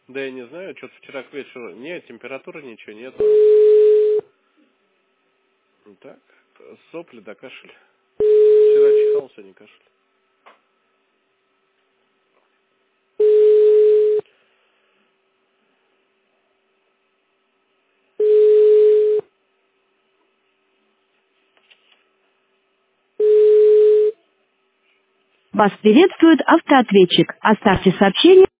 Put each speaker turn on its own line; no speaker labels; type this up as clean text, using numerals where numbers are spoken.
Да я не знаю, что-то вчера к вечеру. Нет, температуры ничего нету. Так, сопли да кашель. Вчера чихал, сегодня кашель.
Вас приветствует автоответчик. Оставьте сообщение.